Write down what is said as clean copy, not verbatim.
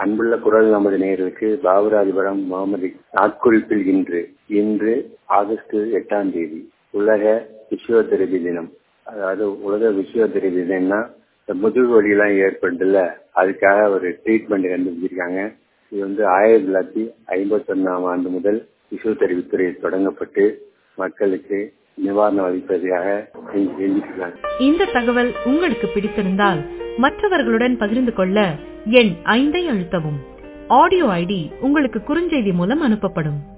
அன்புள்ள குரல் நமது நேயர்களுக்கு பாபுராஜபுரம் முகமது நாட்குறிப்பில் இன்று ஆகஸ்ட் 8ஆம் தேதி உலக பிசியோதெரபி தினம். அதாவது உலக பிசியோதெரபி தினம்னா இந்த முதுகு வலியெல்லாம் ஏற்படுதுல, அதுக்காக ஒரு ட்ரீட்மெண்ட் கண்டுபிடிச்சிருக்காங்க. இது 1951ஆம் ஆண்டு முதல் பிசியோதெரபி துறை தொடங்கப்பட்டு மக்களுக்கு நிவாரணம் அளிப்பதற்காக செஞ்சிருக்காங்க. இந்த தகவல் உங்களுக்கு பிடித்திருந்தால் மற்றவர்களுடன் பகிர்ந்து கொள்ள எண் 5 அழுத்தவும். ஆடியோ ஐடி உங்களுக்கு குறுஞ்செய்தி மூலம் அனுப்பப்படும்.